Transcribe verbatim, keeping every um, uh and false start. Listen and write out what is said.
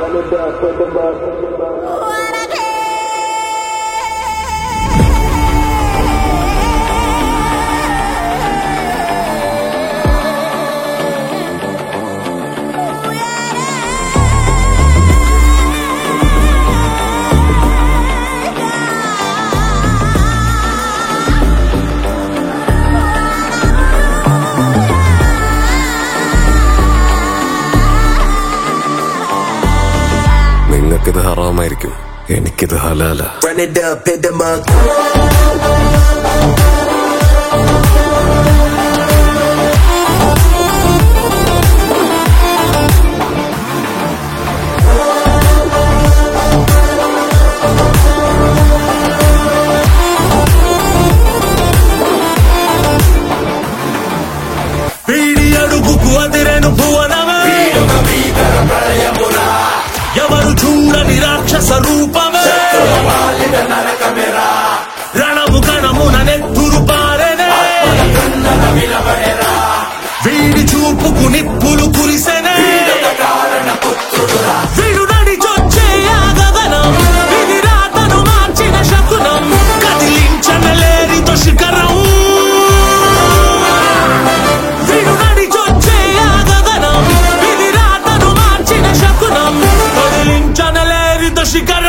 നിങ്ങൾക്കിത് ഹറാമായിരിക്കും, എനിക്കിത് ഹലാല. ఎవరు చూడని రాక్షస రూపమే రణము కణమున నెత్తురు పారెనే వీడి చూపుకు నిప్పులు కురిసెనే వీడు నడిచొచ్చే గగనం విధి రాతను మార్చిన శకునం కదిలించనలేరితో శిఖరం వీడు నడిచొచ్చే గగనం విధి రాతను మార్చిన శకునం కదిలించనలేరితో శిఖరం